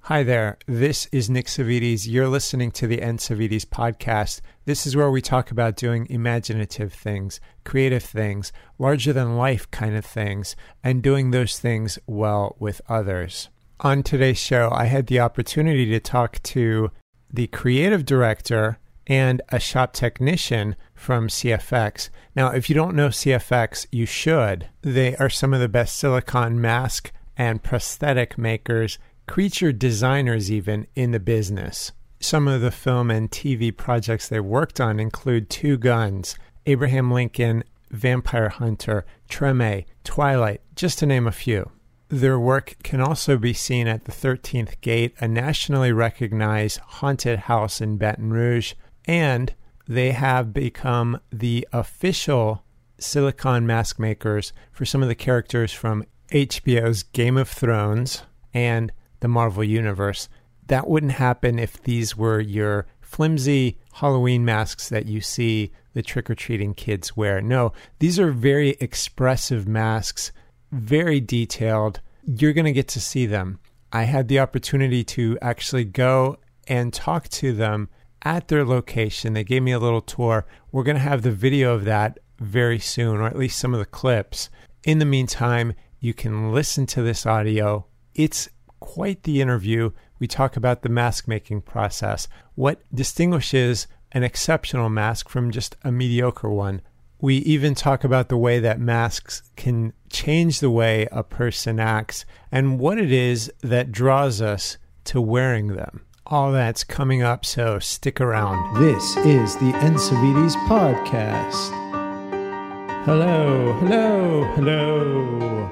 Hi there, this is Nick Savides. You're listening to the N. Savides podcast. This is where we talk about doing imaginative things, creative things, larger than life kind of things, and doing those things well with others. On today's show, I had the opportunity to talk to the creative director and a shop technician from CFX. Now, if you don't know CFX, you should. They are some of the best silicone mask and prosthetic makers, creature designers even, in the business. Some of the film and TV projects they worked on include Two Guns, Abraham Lincoln, Vampire Hunter, Treme, Twilight, just to name a few. Their work can also be seen at the 13th Gate, a nationally recognized haunted house in Baton Rouge, and they have become the official silicone mask makers for some of the characters from HBO's Game of Thrones and the Marvel Universe. That wouldn't happen if these were your flimsy Halloween masks that you see the trick-or-treating kids wear. No, these are very expressive masks, very detailed. You're going to get to see them. I had the opportunity to actually go and talk to them at their location. They gave me a little tour. We're going to have the video of that very soon, or at least some of the clips. In the meantime, you can listen to this audio. It's quite the interview. We talk about the mask making process, what distinguishes an exceptional mask from just a mediocre one. We even talk about the way that masks can change the way a person acts and what it is that draws us to wearing them. All that's coming up, so stick around. This is the N. Savides podcast. Hello, hello, hello.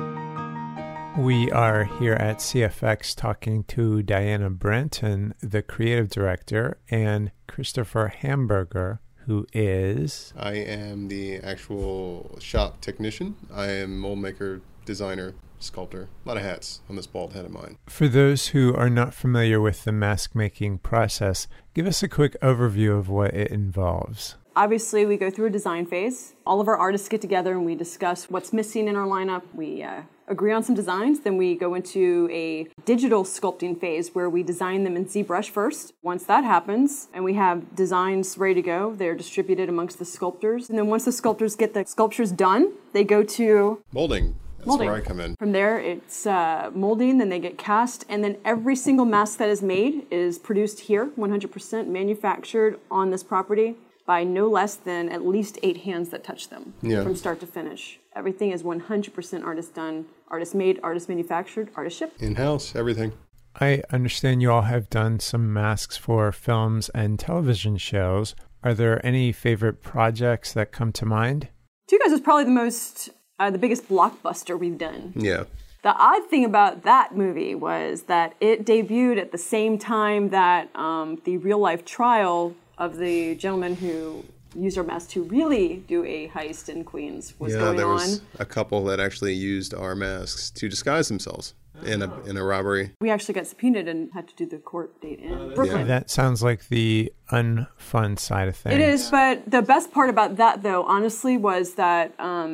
We are here at CFX talking to Diana Brenton, the creative director, and Christopher Hamburger, who is... I am the actual shop technician. I am mold maker, designer, sculptor. A lot of hats on this bald head of mine. For those who are not familiar with the mask making process, give us a quick overview of what it involves. Obviously, we go through a design phase. All of our artists get together and we discuss what's missing in our lineup. We agree on some designs. Then we go into a digital sculpting phase where we design them in ZBrush first. Once that happens and we have designs ready to go, they're distributed amongst the sculptors. And then once the sculptors get the sculptures done, they go to molding. That's where I come in. From there, it's molding, then they get cast, and then every single mask that is made is produced here, 100% manufactured on this property by no less than at least 8 hands that touch them from start to finish. Everything is 100% artist done, artist made, artist manufactured, artist shipped. In-house, everything. I understand you all have done some masks for films and television shows. Are there any favorite projects that come to mind? Two Guys is probably the biggest blockbuster we've done. Yeah. The odd thing about that movie was that it debuted at the same time that the real-life trial of the gentleman who used our masks to really do a heist in Queens was going on. Yeah, there was a couple that actually used our masks to disguise themselves in a robbery. We actually got subpoenaed and had to do the court date in Brooklyn. Yeah. That sounds like the unfun side of things. It is, but the best part about that, though, honestly, was that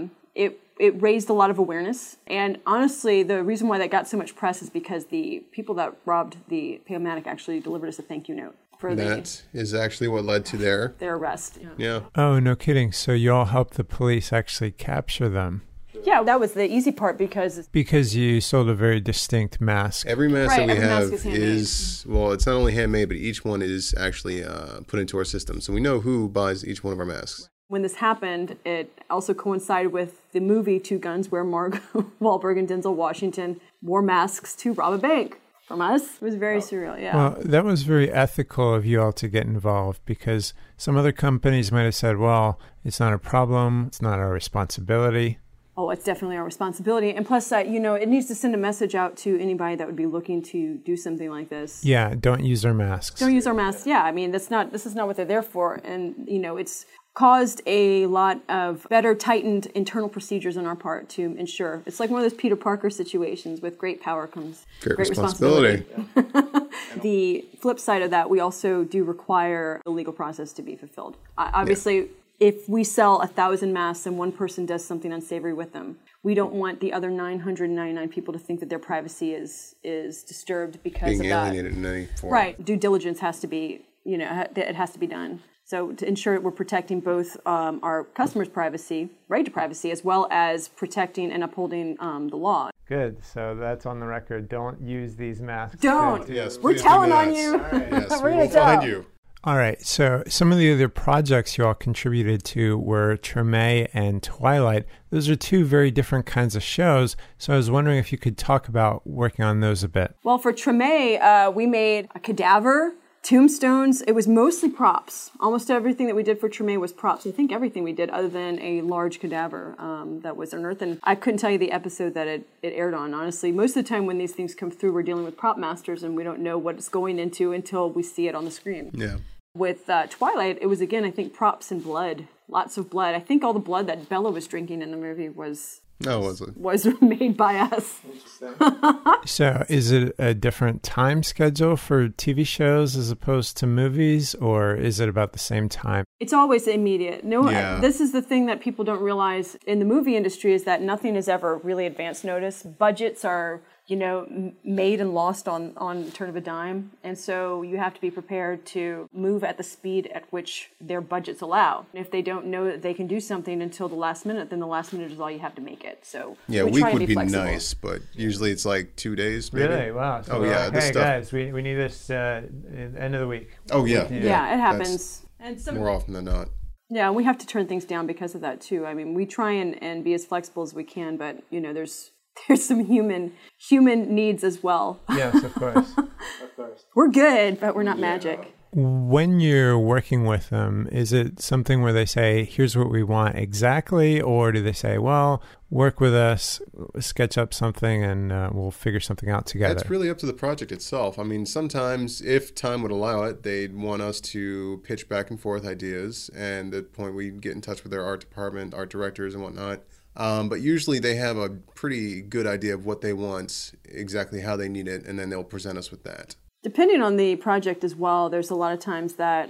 it raised a lot of awareness. And honestly, the reason why that got so much press is because the people that robbed the Paymatic actually delivered us a thank you note. That is actually what led to their arrest. Yeah. Oh, no kidding. So you all helped the police actually capture them. Yeah, that was the easy part because you sold a very distinct mask. Every mask that we have is, well, it's not only handmade, but each one is actually put into our system. So we know who buys each one of our masks. When this happened, it also coincided with the movie Two Guns, where Mark Wahlberg and Denzel Washington wore masks to rob a bank from us. It was very surreal, yeah. Well, that was very ethical of you all to get involved, because some other companies might have said, well, it's not a problem, it's not our responsibility. Oh, it's definitely our responsibility. And plus, it needs to send a message out to anybody that would be looking to do something like this. Yeah, don't use our masks. Don't use our masks, yeah. I mean, this is not what they're there for. And, it's caused a lot of better tightened internal procedures on our part to ensure. It's like one of those Peter Parker situations. With great power comes great responsibility. The flip side of that, we also do require the legal process to be fulfilled. Obviously, if we sell 1,000 masks and one person does something unsavory with them, we don't want the other 999 people to think that their privacy is disturbed because Being of that. alienated in any form. Right. Due diligence has to be, it has to be done. So to ensure we're protecting both our customers' privacy, right to privacy, as well as protecting and upholding the law. Good. So that's on the record. Don't use these masks. Don't. Yes, We're please telling do on not. you. Yes, We're we gonna will find tell. you. All right. So some of the other projects you all contributed to were Treme and Twilight. Those are two very different kinds of shows. So I was wondering if you could talk about working on those a bit. Well, for Treme, we made a cadaver, tombstones. It was mostly props. Almost everything that we did for Treme was props. I think everything we did other than a large cadaver that was unearthed. And I couldn't tell you the episode that it aired on, honestly. Most of the time when these things come through, we're dealing with prop masters and we don't know what it's going into until we see it on the screen. Yeah. With Twilight, it was, again, I think props and blood. Lots of blood. I think all the blood that Bella was drinking in the movie was made by us. So is it a different time schedule for TV shows as opposed to movies, or is it about the same time? It's always immediate. Yeah. This is the thing that people don't realize in the movie industry is that nothing is ever really advance notice. Budgets are, made and lost on the turn of a dime. And so you have to be prepared to move at the speed at which their budgets allow. If they don't know that they can do something until the last minute, then the last minute is all you have to make it. So Yeah, we a week try and would be be flexible. nice, but usually it's like 2 days, maybe. Really? Wow. So Oh, yeah, this hey, stuff- guys, we need this end of the week. Oh, yeah. Yeah, it happens. And some, More often than not. yeah, we have to turn things down because of that too. I mean, we try and be as flexible as we can, but there's some human needs as well. Yes, of course. We're good, but we're not magic. When you're working with them, is it something where they say, here's what we want exactly? Or do they say, well, work with us, sketch up something, and we'll figure something out together? It's really up to the project itself. I mean, sometimes, if time would allow it, they'd want us to pitch back and forth ideas. And at the point we get in touch with their art department, art directors and whatnot. But usually they have a pretty good idea of what they want, exactly how they need it, and then they'll present us with that. Depending on the project as well, there's a lot of times that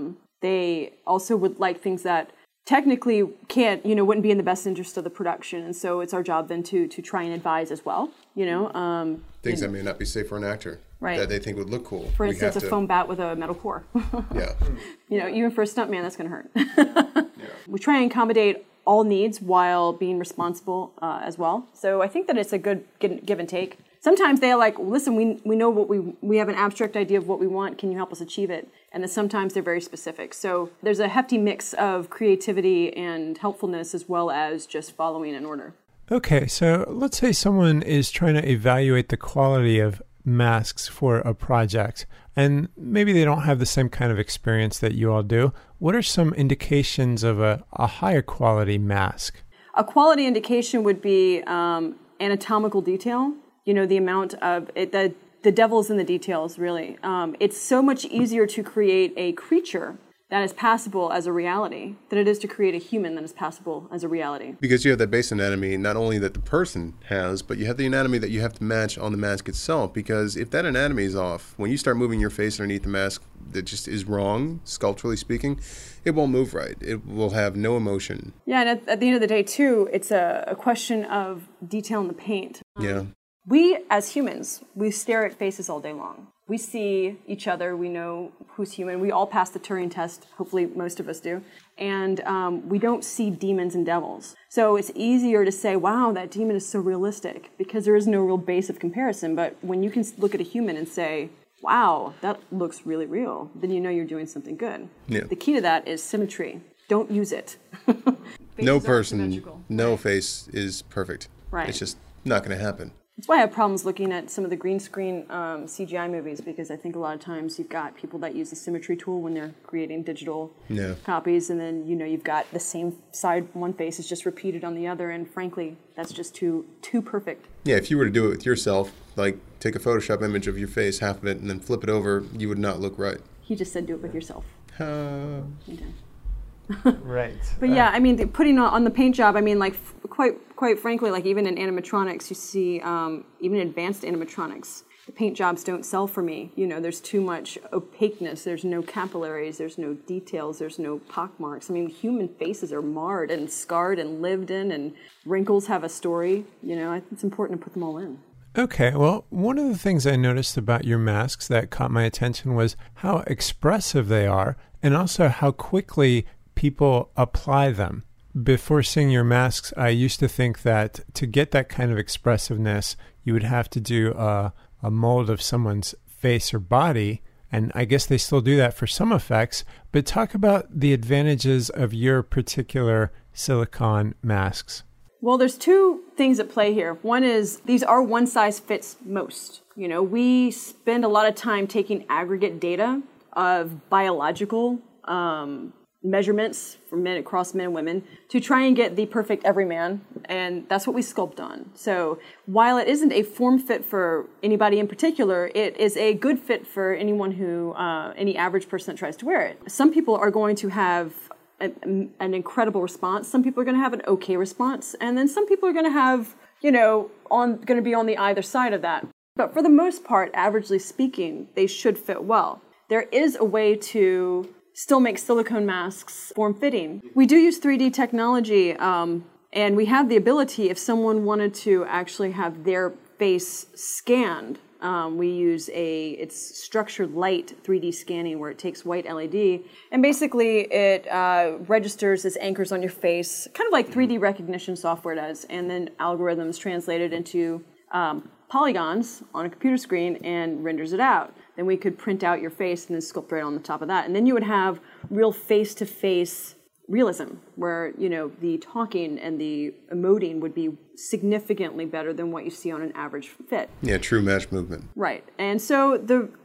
they also would like things that technically wouldn't be in the best interest of the production. And so it's our job then to try and advise as well, Things that may not be safe for an actor. Right. That they think would look cool. For We instance, have a to- foam bat with a metal core. Yeah. Even for a stuntman, that's going to hurt. We try and accommodate all needs while being responsible as well. So I think that it's a good give and take. Sometimes they're like, listen, we know what we have an abstract idea of what we want. Can you help us achieve it? And then sometimes they're very specific. So there's a hefty mix of creativity and helpfulness as well as just following an order. Okay, so let's say someone is trying to evaluate the quality of masks for a project, and maybe they don't have the same kind of experience that you all do. What are some indications of a higher quality mask? A quality indication would be anatomical detail. The amount of it, the devil's in the details, really. It's so much easier to create a creature that is passable as a reality than it is to create a human that is passable as a reality. Because you have that base anatomy, not only that the person has, but you have the anatomy that you have to match on the mask itself. Because if that anatomy is off, when you start moving your face underneath the mask that just is wrong, sculpturally speaking, it won't move right. It will have no emotion. Yeah, and at the end of the day, too, it's a question of detail in the paint. Yeah. We, as humans, we stare at faces all day long. We see each other. We know who's human. We all pass the Turing test. Hopefully, most of us do. And we don't see demons and devils. So it's easier to say, wow, that demon is so realistic, because there is no real base of comparison. But when you can look at a human and say, wow, that looks really real, then you know you're doing something good. Yeah. The key to that is symmetry. Don't use it. No Faces aren't person, symmetrical. no face is perfect. Right. It's just not going to happen. That's why I have problems looking at some of the green screen CGI movies, because I think a lot of times you've got people that use the symmetry tool when they're creating digital copies, and then you've got the same side, one face is just repeated on the other, and frankly, that's just too perfect. Yeah, if you were to do it with yourself, like take a Photoshop image of your face, half of it, and then flip it over, you would not look right. He just said do it with yourself. He did. Right. But yeah, I mean, putting on the paint job, I mean, like quite frankly, like even in animatronics, you see even advanced animatronics. The paint jobs don't sell for me. There's too much opaqueness. There's no capillaries. There's no details. There's no pockmarks. I mean, human faces are marred and scarred and lived in, and wrinkles have a story. It's important to put them all in. Okay, well, one of the things I noticed about your masks that caught my attention was how expressive they are, and also how quickly people apply them. Before seeing your masks, I used to think that to get that kind of expressiveness, you would have to do a mold of someone's face or body, and I guess they still do that for some effects, but talk about the advantages of your particular silicone masks. Well, there's two things at play here. One is these are one size fits most. We spend a lot of time taking aggregate data of biological measurements for men across men and women to try and get the perfect everyman, and that's what we sculpt on. So while it isn't a form fit for anybody in particular, it is a good fit for anyone who, any average person that tries to wear it. Some people are going to have an incredible response. Some people are going to have an okay response, and then some people are going to have, going to be on the either side of that. But for the most part, averagely speaking, they should fit well. There is a way to still make silicone masks form-fitting. We do use 3D technology, and we have the ability, if someone wanted to actually have their face scanned, we use it's structured light 3D scanning where it takes white LED, and basically it registers as anchors on your face, kind of like 3D recognition software does, and then algorithms translate it into polygons on a computer screen and renders it out. Then we could print out your face and then sculpt right on the top of that. And then you would have real face-to-face realism, where, the talking and the emoting would be significantly better than what you see on an average fit. Yeah, true match movement. Right. And so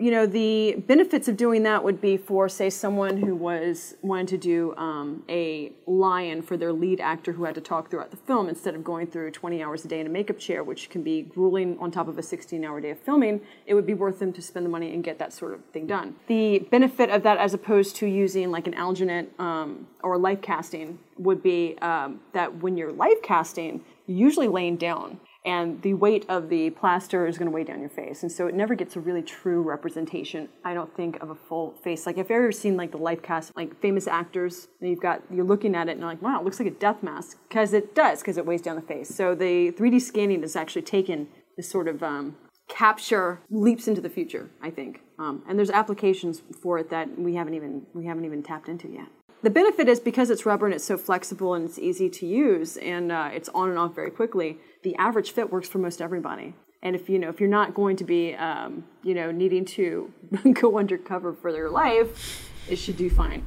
the benefits of doing that would be for, say, someone who wanted to do a lion for their lead actor who had to talk throughout the film instead of going through 20 hours a day in a makeup chair, which can be grueling on top of a 16-hour day of filming. It would be worth them to spend the money and get that sort of thing done. The benefit of that, as opposed to using like an alginate or life casting, would be that when you're life casting, you're usually laying down, and the weight of the plaster is going to weigh down your face, and so it never gets a really true representation, I don't think, of a full face. Like, if you've ever seen like the life cast, like famous actors, and you're looking at it and you're like, wow, it looks like a death mask, because it does, because it weighs down the face. So the 3D scanning has actually taken this sort of capture leaps into the future, I think, and there's applications for it that we haven't even tapped into yet. The benefit is because it's rubber and it's so flexible and it's easy to use, and it's on and off very quickly, the average fit works for most everybody. And if you're not going to be needing to go undercover for their life, it should do fine.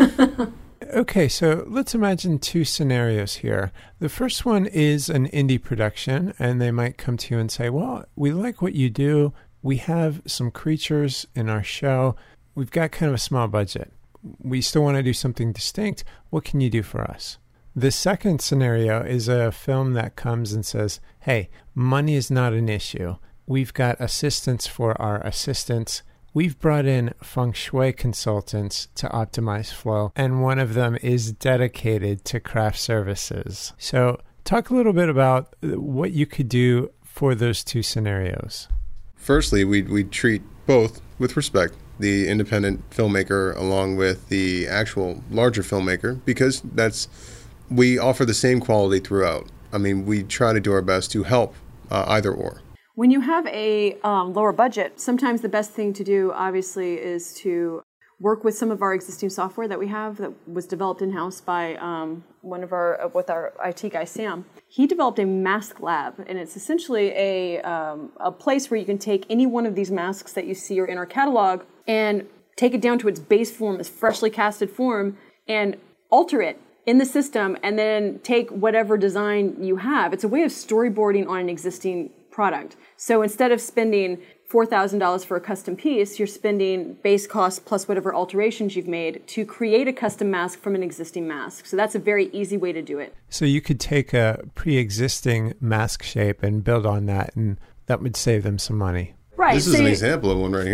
Okay, so let's imagine two scenarios here. The first one is an indie production, and they might come to you and say, well, we like what you do. We have some creatures in our show. We've got kind of a small budget. We still want to do something distinct. What can you do for us? The second scenario is a film that comes and says, hey, money is not an issue. We've got assistants for our assistants. We've brought in feng shui consultants to optimize flow, and one of them is dedicated to craft services. So talk a little bit about what you could do for those two scenarios. Firstly, we treat both with respect, the independent filmmaker along with the actual larger filmmaker, because we offer the same quality throughout. I mean, we try to do our best to help either or. When you have a lower budget, sometimes the best thing to do, obviously, is to work with some of our existing software that we have that was developed in-house by with our IT guy, Sam. He developed a mask lab, and it's essentially a place where you can take any one of these masks that you see are in our catalog and take it down to its base form, its freshly casted form, and alter it in the system, and then take whatever design you have. It's a way of storyboarding on an existing product. So instead of spending $4,000 for a custom piece, you're spending base cost plus whatever alterations you've made to create a custom mask from an existing mask. So that's a very easy way to do it. So you could take a pre-existing mask shape and build on that, and that would save them some money. Right. This is an example of one right here.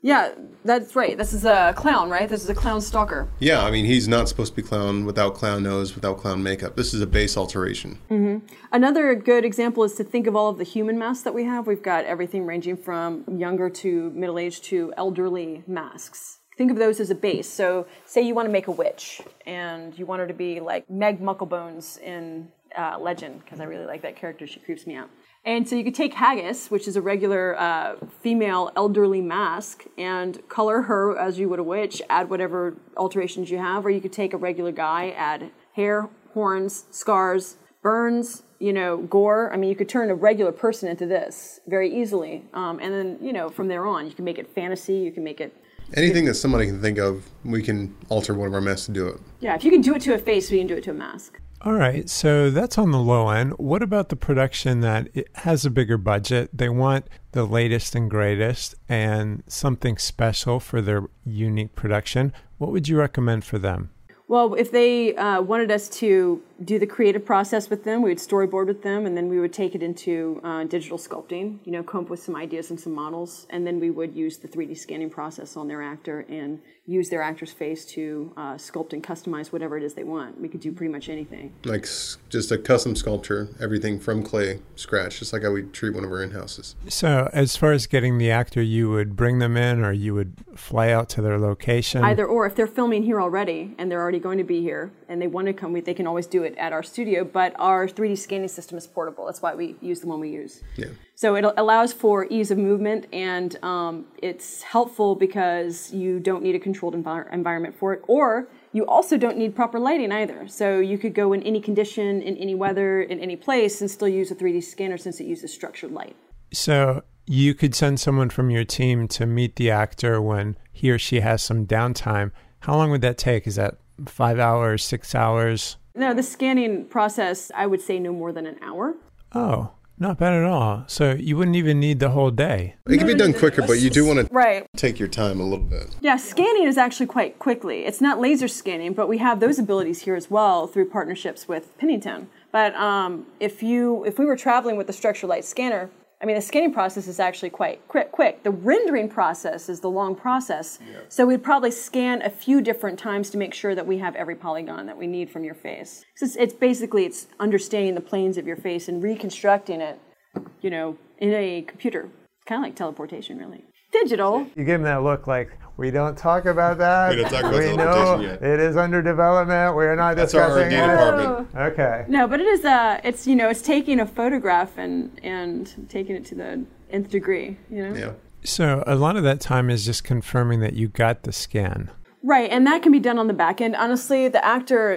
Yeah, that's right. This is a clown, right? This is a clown stalker. Yeah, I mean, he's not supposed to be clown without clown nose, without clown makeup. This is a base alteration. Another good example is to think of all of the human masks that we have. We've got everything ranging from younger to middle-aged to elderly masks. Think of those as a base. So say you want to make a witch, and you want her to be like Meg Mucklebones in Legend, because I really like that character. She creeps me out. And so you could take Haggis, which is a regular female elderly mask, and color her as you would a witch, add whatever alterations you have, or you could take a regular guy, add hair, horns, scars, burns, gore. I mean, you could turn a regular person into this very easily. And then, from there on, you can make it fantasy, you can make it... Anything that somebody can think of, we can alter one of our masks to do it. Yeah, if you can do it to a face, we can do it to a mask. All right, so that's on the low end. What about the production that it has a bigger budget? They want the latest and greatest and something special for their unique production. What would you recommend for them? Well, if they wanted us to do the creative process with them, we would storyboard with them, and then we would take it into digital sculpting, come up with some ideas and some models, and then we would use the 3D scanning process on their actor and use their actor's face to sculpt and customize whatever it is they want. We could do pretty much anything. Like just a custom sculpture, everything from clay, scratch, just like how we treat one of our in-houses. So as far as getting the actor, you would bring them in or you would fly out to their location? Either or. If they're filming here already and they're already going to be here and they want to come, they can always do it at our studio, but our 3D scanning system is portable. That's why we use the one we use. Yeah. So it allows for ease of movement, and it's helpful because you don't need a controlled environment for it, or you also don't need proper lighting either. So you could go in any condition, in any weather, in any place, and still use a 3D scanner since it uses structured light. So you could send someone from your team to meet the actor when he or she has some downtime. How long would that take? Is that 5 hours, 6 hours? No, the scanning process, I would say no more than an hour. Oh, not bad at all. So you wouldn't even need the whole day. It can be done quicker, but you do want to take your time a little bit. Yeah, scanning is actually quite quickly. It's not laser scanning, but we have those abilities here as well through partnerships with Pennington. But if we were traveling with the structured light scanner, the scanning process is actually quite quick. The rendering process is the long process. Yeah. So we'd probably scan a few different times to make sure that we have every polygon that we need from your face. So it's understanding the planes of your face and reconstructing it, in a computer. Kind of like teleportation, really. Digital. You give them that look like, we don't talk about that. We don't talk about teleportation yet. It is under development. We are not discussing it. That's our R&D department. Okay. No, but it is it's taking a photograph and taking it to the nth degree, Yeah. So a lot of that time is just confirming that you got the scan. Right, and that can be done on the back end. Honestly, the actor,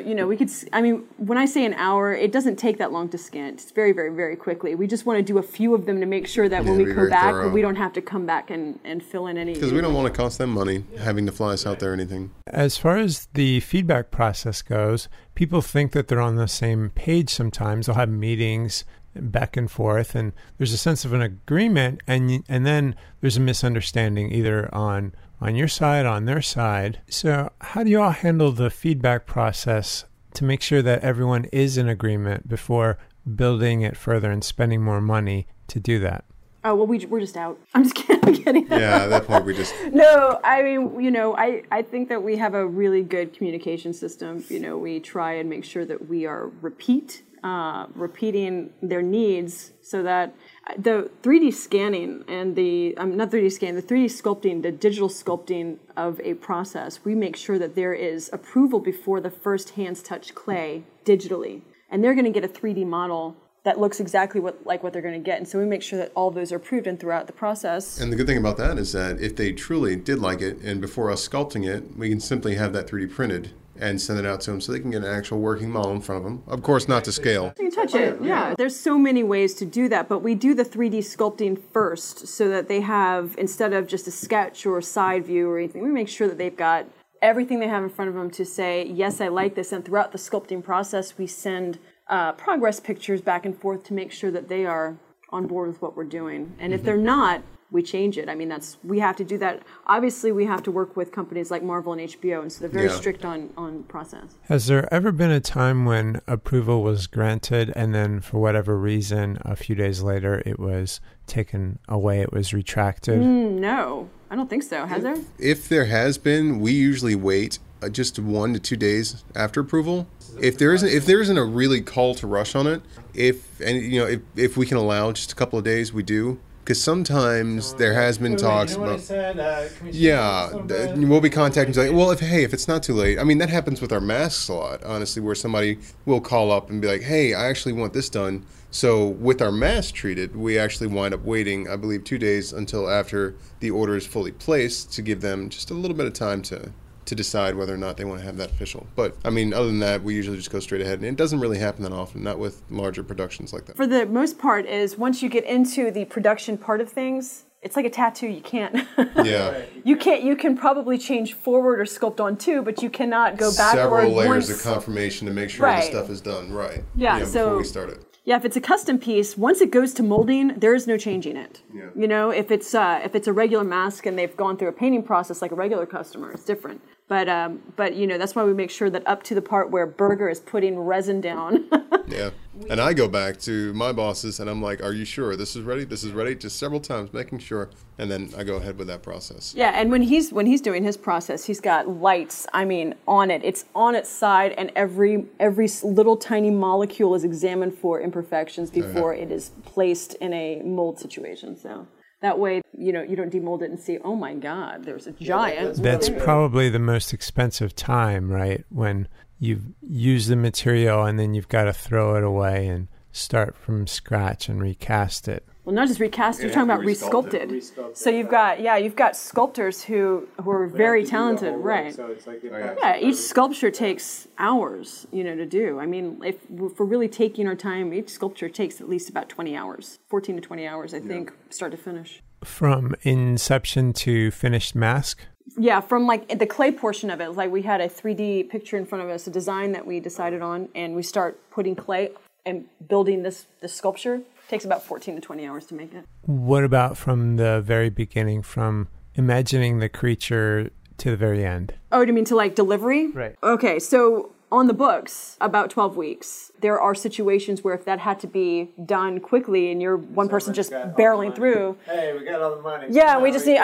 when I say an hour, it doesn't take that long to scan. It's very, very, very quickly. We just want to do a few of them to make sure that when we come back, we don't have to come back and fill in any. Because we don't want to cost them money having to fly us out there or anything. As far as the feedback process goes, people think that they're on the same page sometimes. They'll have meetings back and forth, and there's a sense of an agreement, and then there's a misunderstanding either on your side, on their side. So how do you all handle the feedback process to make sure that everyone is in agreement before building it further and spending more money to do that? Oh, well, we're just out. I'm just kidding. Yeah, at that point we just... No, I think that we have a really good communication system. We try and make sure that we are repeating their needs so that the 3D scanning and the 3D sculpting, the digital sculpting of a process, we make sure that there is approval before the first hands touch clay digitally. And they're going to get a 3D model that looks exactly like what they're going to get. And so we make sure that all of those are approved and throughout the process. And the good thing about that is that if they truly did like it, and before us sculpting it, we can simply have that 3D printed and send it out to them so they can get an actual working model in front of them. Of course, not to scale. You can touch it, yeah. There's so many ways to do that, but we do the 3D sculpting first so that they have, instead of just a sketch or a side view or anything, we make sure that they've got everything they have in front of them to say, yes, I like this. And throughout the sculpting process, we send progress pictures back and forth to make sure that they are on board with what we're doing. And if they're not, we change it. We have to do that. Obviously, we have to work with companies like Marvel and HBO, and so they're very strict on process. Has there ever been a time when approval was granted and then for whatever reason, a few days later, it was taken away, it was retracted? No. I don't think so. Has there? If there has been, we usually wait just 1 to 2 days after approval. If there isn't a really call to rush on it, if we can allow just a couple of days, we do. Because sometimes there has been talks about. We'll be contacting like, well, if it's not too late. I mean, that happens with our masks a lot, honestly, where somebody will call up and be like, hey, I actually want this done. So with our masks treated, we actually wind up waiting, I believe, 2 days until after the order is fully placed to give them just a little bit of time to decide whether or not they want to have that official. But, I mean, other than that, we usually just go straight ahead. And it doesn't really happen that often, not with larger productions like that. For the most part is once you get into the production part of things, it's like a tattoo. You can't. Yeah. You can probably change forward or sculpt on two, but you cannot go backward. Several layers of confirmation to make sure the stuff is done right. Yeah, before we start it. Yeah, if it's a custom piece, once it goes to molding, there is no changing it. Yeah. You know, if it's a regular mask and they've gone through a painting process like a regular customer, it's different. But that's why we make sure that up to the part where Berger is putting resin down. Yeah. And I go back to my bosses and I'm like, are you sure this is ready? This is ready? Just several times, making sure. And then I go ahead with that process. Yeah, and when he's doing his process, he's got lights, on it. It's on its side, and every little tiny molecule is examined for imperfections before it is placed in a mold situation. So that way, you don't demold it and see, oh my God, there's a giant. That's probably the most expensive time, right? When you've used the material and then you've got to throw it away and start from scratch and recast it. Well, not just recast, you're talking about resculpted. So you've got sculptors who are very talented, right? So it's like each sculpture takes hours, to do. I mean, if we're really taking our time, each sculpture takes at least about 20 hours, 14 to 20 hours, I think, start to finish. From inception to finished mask? Yeah, from like the clay portion of it, like we had a 3D picture in front of us, a design that we decided on, and we start putting clay and building this sculpture. Takes about 14 to 20 hours to make it. What about from the very beginning, from imagining the creature to the very end? Oh, do you mean to like delivery? Right. Okay, so on the books, about 12 weeks. There are situations where if that had to be done quickly and you're one person just barreling through. Hey, we got all the money. Yeah, we just need,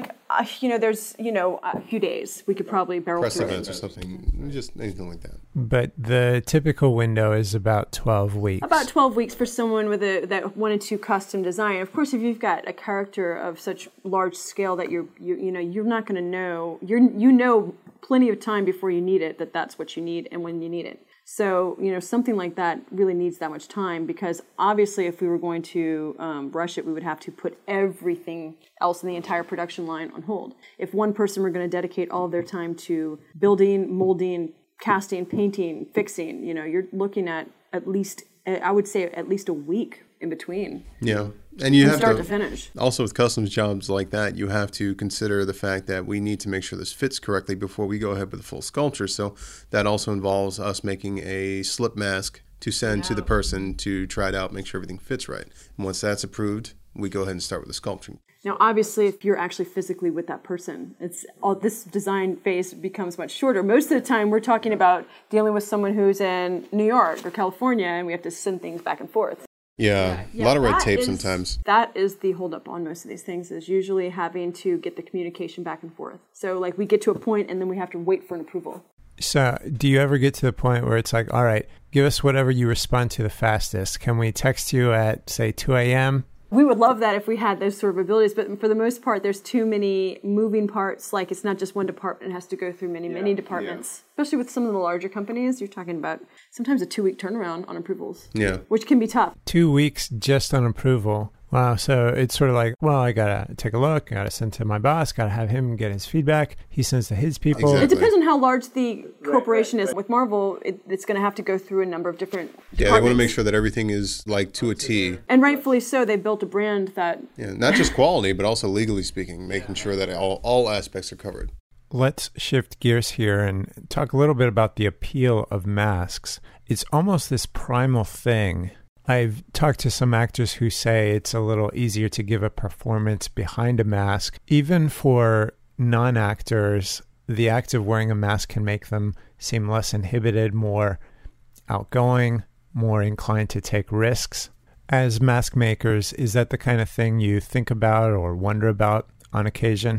there's, a few days. We could probably barrel press through events or something, just anything like that. But the typical window is about 12 weeks. About 12 weeks for someone with that wanted to custom design. Of course, if you've got a character of such large scale that you're not going to know, you know plenty of time before you need it that's what you need and when you need it. So, something like that really needs that much time because obviously if we were going to rush it, we would have to put everything else in the entire production line on hold. If one person were going to dedicate all of their time to building, molding, casting, painting, fixing, you're looking at least, I would say at least a week in between. Yeah. And you have start to finish. Also with customs jobs like that, you have to consider the fact that we need to make sure this fits correctly before we go ahead with the full sculpture. So that also involves us making a slip mask to send to the person to try it out, make sure everything fits right. And once that's approved, we go ahead and start with the sculpturing. Now, obviously, if you're actually physically with that person, this design phase becomes much shorter. Most of the time, we're talking about dealing with someone who's in New York or California, and we have to send things back and forth. Yeah, a lot of red tape sometimes. That is the holdup on most of these things, is usually having to get the communication back and forth. So, like, we get to a point, and then we have to wait for an approval. So, do you ever get to the point where it's like, all right, give us whatever you respond to the fastest. Can we text you at, say, 2 a.m.? We would love that if we had those sort of abilities, but for the most part, there's too many moving parts. Like, it's not just one department. It has to go through many departments. Yeah. Especially with some of the larger companies, you're talking about sometimes a 2-week turnaround on approvals. Yeah. Which can be tough. 2 weeks just on approval. Wow. So it's sort of like, well, I got to take a look. I got to send to my boss. Got to have him get his feedback. He sends to his people. Exactly. It depends on how large the corporation is. With Marvel, it's going to have to go through a number of different departments. They want to make sure that everything is like to a T. And rightfully so. They built a brand that... Yeah, not just quality, but also legally speaking, making sure that all aspects are covered. Let's shift gears here and talk a little bit about the appeal of masks. It's almost this primal thing. I've talked to some actors who say it's a little easier to give a performance behind a mask. Even for non-actors, the act of wearing a mask can make them seem less inhibited, more outgoing, more inclined to take risks. As mask makers, is that the kind of thing you think about or wonder about on occasion?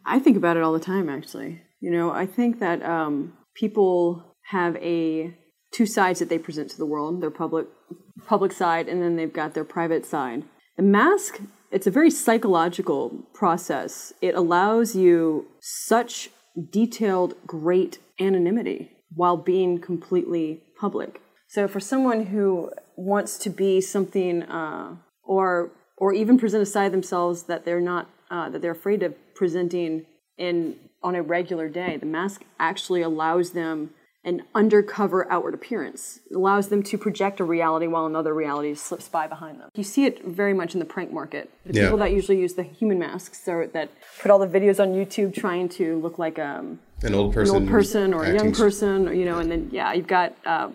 I think about it all the time, actually. I think that people have two sides that they present to the world, their public side, and then they've got their private side. The mask, it's a very psychological process. It allows you such detailed, great anonymity while being completely public. So for someone who wants to be something, or even present a side of themselves that they're not, that they're afraid of presenting on a regular day, the mask actually allows them an undercover outward appearance. It allows them to project a reality while another reality slips by behind them. You see it very much in the prank market. The people that usually use the human masks, that put all the videos on YouTube trying to look like an old person or a young person, and then you've got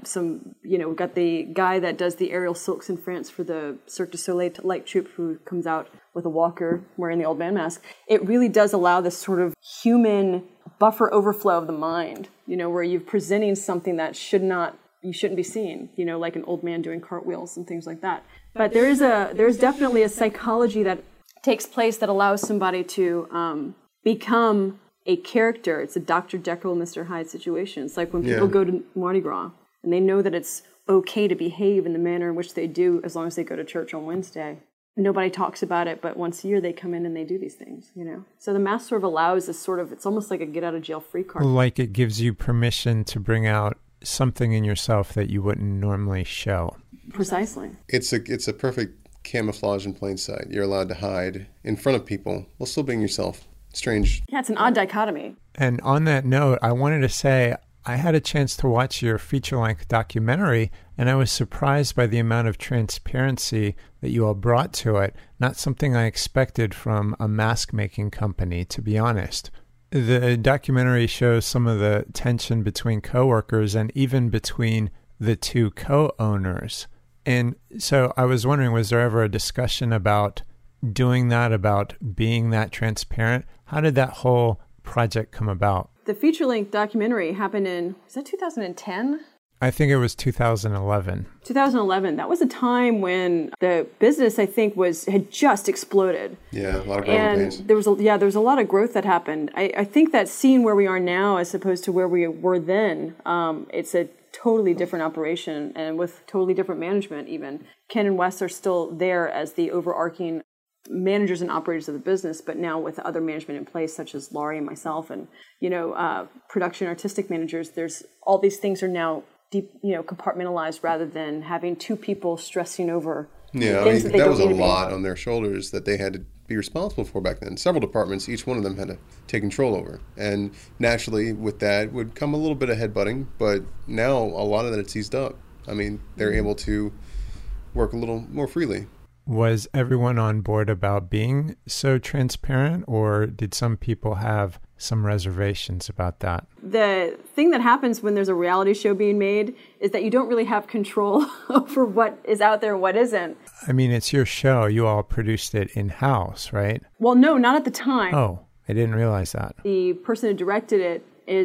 we've got the guy that does the aerial silks in France for the Cirque du Soleil light troupe, who comes out with a walker wearing the old man mask. It really does allow this sort of human buffer overflow of the mind, where you're presenting something that you shouldn't be seeing, like an old man doing cartwheels and things like that. But there's definitely a psychology that takes place that allows somebody to become a character. It's a Dr. Jekyll, Mr. Hyde situation. It's like when people go to Mardi Gras and they know that it's okay to behave in the manner in which they do as long as they go to church on Wednesday. Nobody talks about it, but once a year they come in and they do these things, So the mask sort of allows this it's almost like a get out of jail free card. Like it gives you permission to bring out something in yourself that you wouldn't normally show. Precisely. It's a perfect camouflage in plain sight. You're allowed to hide in front of people while still being yourself. Strange. Yeah, it's an odd dichotomy. And on that note, I wanted to say I had a chance to watch your feature-length documentary, and I was surprised by the amount of transparency that you all brought to it. Not something I expected from a mask-making company, to be honest. The documentary shows some of the tension between coworkers and even between the two co-owners. And so I was wondering, was there ever a discussion about doing that, about being that transparent? How did that whole project come about? The feature-length documentary happened was that 2010? I think it was 2011. 2011. That was a time when the business, I think, had just exploded. Yeah, a lot of growing pains. There was a lot of growth that happened. I think that seeing where we are now as opposed to where we were then, it's a totally different operation and with totally different management even. Ken and Wes are still there as the overarching managers and operators of the business, but now with other management in place, such as Laurie and myself and, production artistic managers, there's all these things are now deep, compartmentalized rather than having two people stressing over things that was a lot on their shoulders that they had to be responsible for back then. Several departments, each one of them had to take control over. And naturally with that would come a little bit of headbutting, but now a lot of that it's eased up. I mean, they're able to work a little more freely. Was everyone on board about being so transparent, or did some people have some reservations about that? The thing that happens when there's a reality show being made is that you don't really have control over what is out there and what isn't. I mean, it's your show. You all produced it in-house, right? Well, no, not at the time. Oh, I didn't realize that. The person who directed it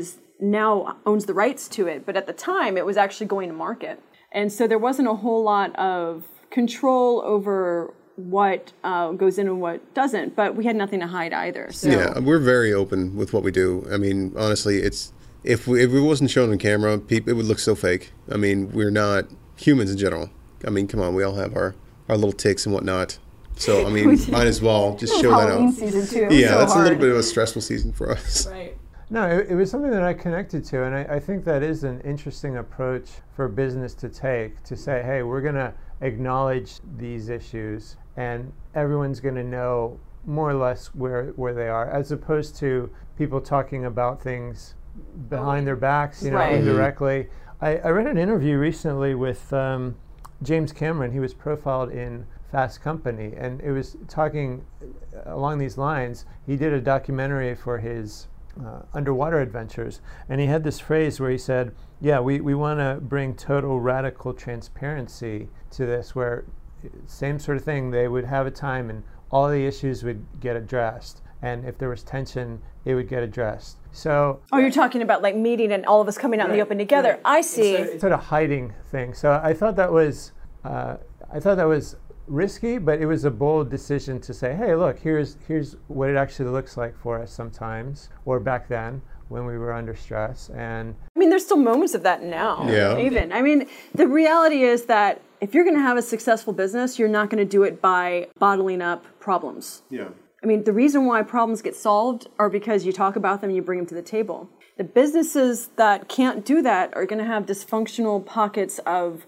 now owns the rights to it, but at the time it was actually going to market. And so there wasn't a whole lot of control over what goes in and what doesn't, but we had nothing to hide either. So. Yeah, we're very open with what we do. I mean, honestly, if it wasn't shown on camera, it would look so fake. I mean, we're not humans in general. I mean, come on, we all have our little tics and whatnot. So, I mean, might as well just show that out. Season too. Yeah, so that's hard. a little bit of a stressful season for us. Right. No, it was something that I connected to, and I think that is an interesting approach for business to take, to say, hey, we're going to acknowledge these issues, and everyone's going to know more or less where they are, as opposed to people talking about things behind their backs, indirectly. I read an interview recently with James Cameron. He was profiled in Fast Company, and it was talking along these lines. He did a documentary for his underwater adventures, and he had this phrase where he said, we want to bring total radical transparency to this, where same sort of thing, they would have a time and all the issues would get addressed, and if there was tension, it would get addressed. So you're talking about like meeting and all of us coming out in the open together. I see. It's sort of hiding thing. So I thought that was risky, but it was a bold decision to say, hey, look, here's what it actually looks like for us sometimes, or back then when we were under stress. And I mean, there's still moments of that now. Yeah. Even. I mean, the reality is that if you're going to have a successful business, you're not going to do it by bottling up problems. Yeah. I mean, the reason why problems get solved are because you talk about them and you bring them to the table. The businesses that can't do that are going to have dysfunctional pockets of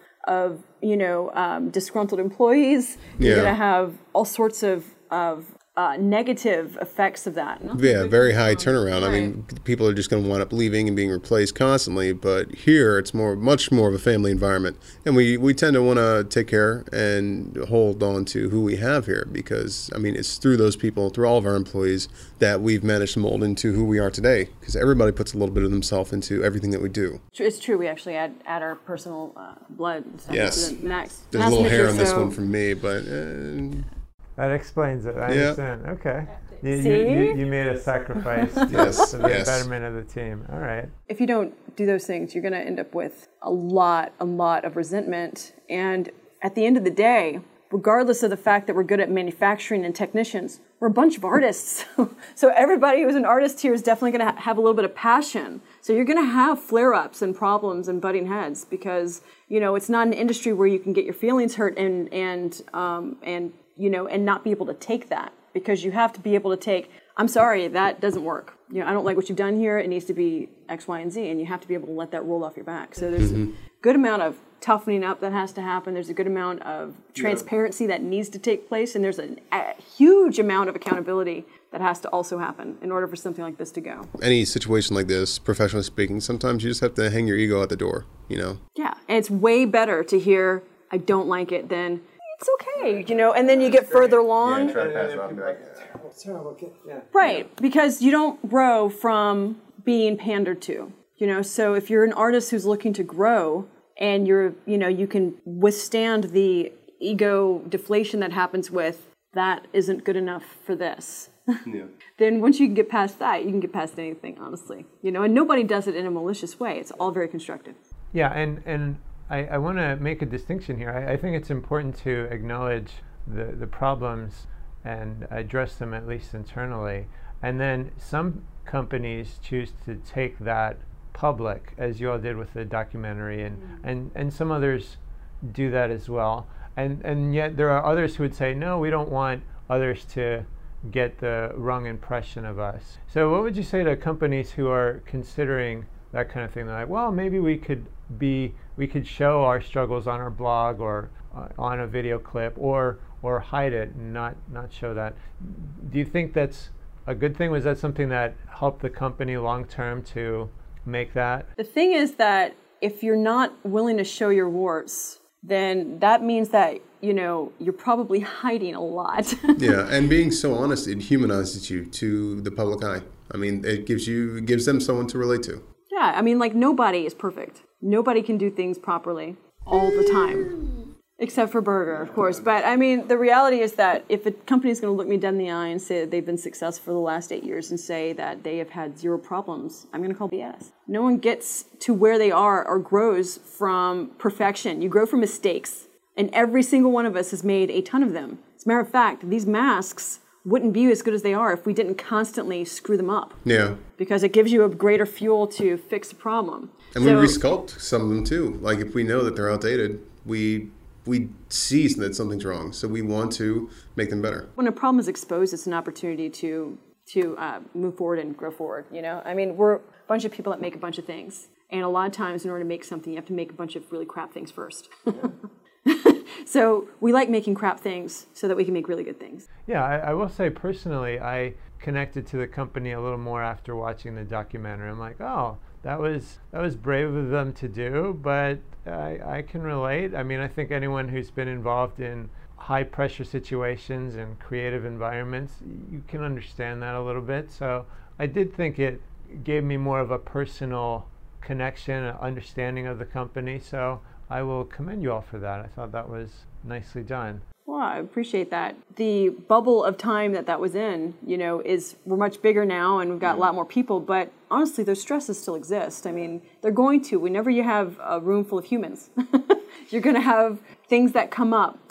disgruntled employees. You're going to have all sorts of negative effects of that. Yeah, very high turnaround. I mean, people are just going to wind up leaving and being replaced constantly. But here, it's much more of a family environment, and we tend to want to take care and hold on to who we have here because I mean, it's through those people, through all of our employees, that we've managed to mold into who we are today. Because everybody puts a little bit of themselves into everything that we do. It's true. We actually add our personal blood. Yes. To the next. There's a little hair on this one from me, but. That explains it. I understand. Okay. See? You made a sacrifice Yes, for the yes. betterment of the team. All right. If you don't do those things, you're going to end up with a lot of resentment. And at the end of the day, regardless of the fact that we're good at manufacturing and technicians, we're a bunch of artists. So everybody who's an artist here is definitely going to have a little bit of passion. So you're going to have flare-ups and problems and butting heads because, it's not an industry where you can get your feelings hurt and not be able to take that because you have to be able to take, I'm sorry, that doesn't work. I don't like what you've done here. It needs to be X, Y, and Z. And you have to be able to let that roll off your back. So there's a good amount of toughening up that has to happen. There's a good amount of transparency that needs to take place. And there's a huge amount of accountability that has to also happen in order for something like this to go. Any situation like this, professionally speaking, sometimes you just have to hang your ego at the door, Yeah. And it's way better to hear, I don't like it, than it's okay, and then you get further along. Yeah, try to pass it off and be like, Right, because you don't grow from being pandered to, so if you're an artist who's looking to grow and you can withstand the ego deflation that happens with, that isn't good enough for this. Yeah. Then once you can get past that, you can get past anything, honestly, and nobody does it in a malicious way. It's all very constructive. Yeah, and I want to make a distinction here. I think it's important to acknowledge the problems and address them at least internally. And then some companies choose to take that public, as you all did with the documentary, and some others do that as well. And yet there are others who would say, no, we don't want others to get the wrong impression of us. So what would you say to companies who are considering that kind of thing? They're like, well, maybe we could show our struggles on our blog or on a video clip or hide it and not show that. Do you think that's a good thing? Was that something that helped the company long term to make that? The thing is that if you're not willing to show your warts, then that means that you're probably hiding a lot. Yeah, and being so honest, it humanizes you to the public eye. I mean, it gives them someone to relate to. Yeah, I mean, nobody is perfect. Nobody can do things properly all the time, except for Burger, of course. But I mean, the reality is that if a company is going to look me dead in the eye and say that they've been successful for the last 8 years and say that they have had zero problems, I'm going to call BS. No one gets to where they are or grows from perfection. You grow from mistakes, and every single one of us has made a ton of them. As a matter of fact, these masks wouldn't be as good as they are if we didn't constantly screw them up. Yeah. Because it gives you a greater fuel to fix the problem. And we resculpt some of them too. Like if we know that they're outdated, we see that something's wrong. So we want to make them better. When a problem is exposed, it's an opportunity to move forward and grow forward. I mean, we're a bunch of people that make a bunch of things. And a lot of times in order to make something, you have to make a bunch of really crap things first. So we like making crap things so that we can make really good things. Yeah, I will say personally, I connected to the company a little more after watching the documentary. I'm like, oh, that was brave of them to do, but I can relate. I mean, I think anyone who's been involved in high pressure situations and creative environments, you can understand that a little bit. So I did think it gave me more of a personal connection, an understanding of the company. So I will commend you all for that. I thought that was nicely done. Well, I appreciate that. The bubble of time that was in, we're much bigger now and we've got a lot more people, but honestly, those stresses still exist. I mean, they're going to. Whenever you have a room full of humans, you're going to have things that come up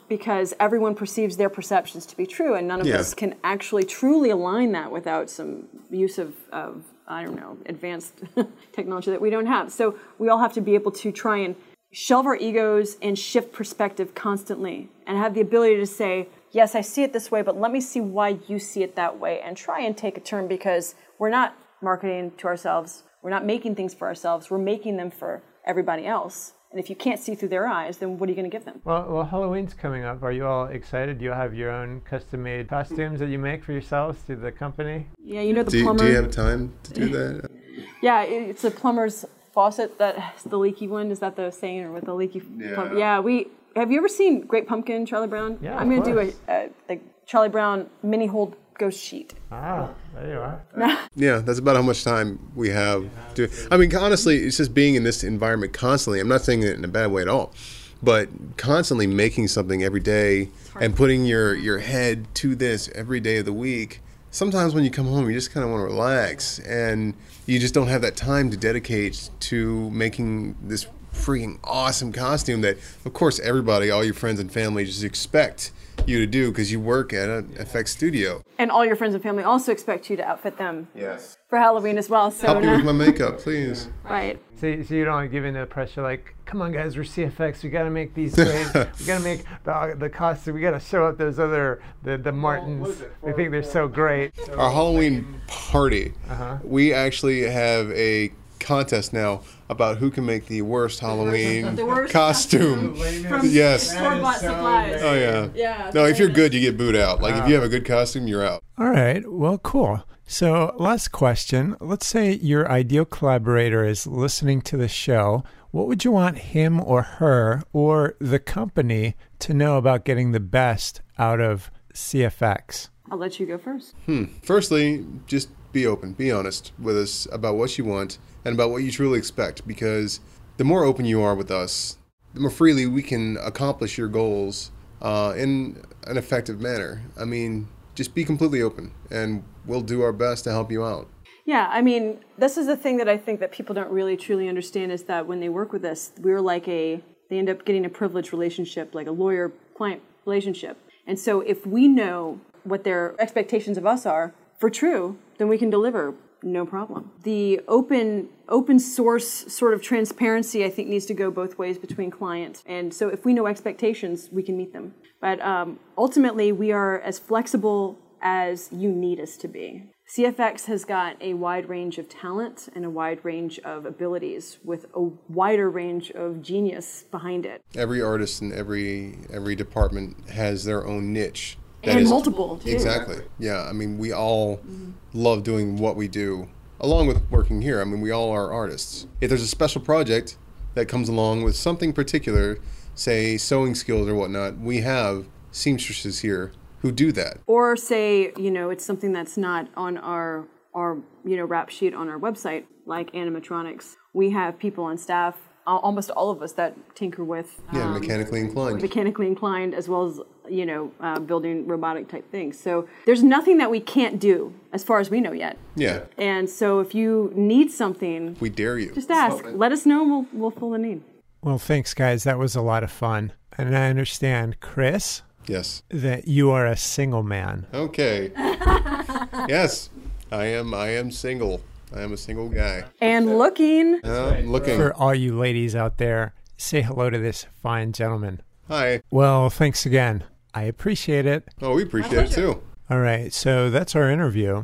because everyone perceives their perceptions to be true, and none of us can actually truly align that without some use of I don't know, advanced technology that we don't have. So we all have to be able to try and shelve our egos and shift perspective constantly and have the ability to say, yes, I see it this way, but let me see why you see it that way, and try and take a turn, because we're not marketing to ourselves. We're not making things for ourselves. We're making them for everybody else. And if you can't see through their eyes, then what are you going to give them? Well, Halloween's coming up. Are you all excited? Do you have your own custom-made costumes that you make for yourselves through the company? Yeah, you know the plumber. Do you have time to do that? Yeah, it's a plumber's faucet that's the leaky one. Is that the saying, or with the leaky? Yeah. Have you ever seen Great Pumpkin, Charlie Brown? Yeah, I'm going to do a Charlie Brown mini hold ghost sheet. Ah, there you are. Yeah, that's about how much time we have. I mean, honestly, it's just being in this environment constantly. I'm not saying it in a bad way at all, but constantly making something every day and putting your head to this every day of the week. Sometimes when you come home, you just kind of want to relax, and you just don't have that time to dedicate to making this freaking awesome costume that, of course, everybody, all your friends and family just expect you to do because you work at an FX studio. And all your friends and family also expect you to outfit them Yes. for Halloween as well. So Help me with my makeup, please. Right. So you don't give into the pressure like, come on guys, we're CFX, we got to make these great, we got to make the costume, we got to show up those other, the Martins, we think they're so great. Our Halloween party, we actually have a contest now about who can make the worst Halloween costume. From Yes. store-bought supplies. Oh, yeah. Yeah. No, if you're good, you get booed out. Like, if you have a good costume, you're out. All right, well, cool. So last question, let's say your ideal collaborator is listening to the show. What would you want him or her or the company to know about getting the best out of CFX? I'll let you go first. Firstly, just be open, be honest with us about what you want and about what you truly expect, because the more open you are with us, the more freely we can accomplish your goals in an effective manner. I mean, just be completely open, and we'll do our best to help you out. Yeah, I mean, this is the thing that I think that people don't really truly understand, is that when they work with us, we're like they end up getting a privileged relationship, like a lawyer-client relationship. And so if we know what their expectations of us are for true, then we can deliver, no problem. The open source sort of transparency, I think, needs to go both ways between clients. And so if we know expectations, we can meet them. But ultimately, we are as flexible as you need us to be. CFX has got a wide range of talent and a wide range of abilities with a wider range of genius behind it. Every artist in every department has their own niche. And multiple, too. Exactly. Yeah, I mean, we all love doing what we do, along with working here. I mean, we all are artists. If there's a special project that comes along with something particular, say sewing skills or whatnot, we have seamstresses here who do that. Or say, it's something that's not on our rap sheet on our website, like animatronics. We have people on staff, almost all of us, that tinker with mechanically inclined, as well as building robotic type things. So there's nothing that we can't do as far as we know yet. Yeah. And so if you need something, we dare you. Just ask. Let us know, and we'll fill the need. Well, thanks, guys. That was a lot of fun. And I understand, Chris, yes, that you are a single man. Okay. Yes, I am single. I am a single guy. And looking. Looking. For all you ladies out there, say hello to this fine gentleman. Hi. Well, thanks again. I appreciate it. Oh, we appreciate it too. All right, so that's our interview.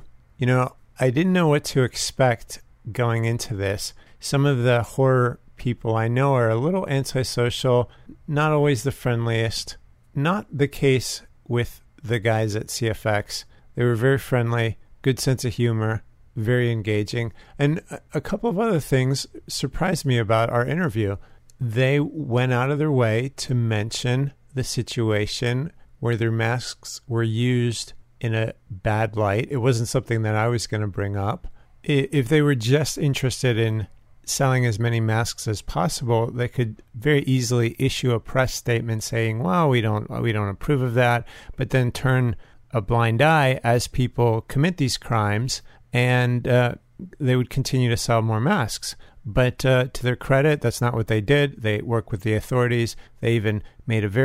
I didn't know what to expect going into this. Some of the horror people I know are a little antisocial, not always the friendliest. Not the case with the guys at CFX. They were very friendly, good sense of humor, very engaging. And a couple of other things surprised me about our interview. They went out of their way to mention the situation where their masks were used in a bad light. It wasn't something that I was going to bring up. If they were just interested in selling as many masks as possible, they could very easily issue a press statement saying, well, we don't approve of that, but then turn a blind eye as people commit these crimes, and they would continue to sell more masks. But to their credit, that's not what they did. They worked with the authorities. They even made a very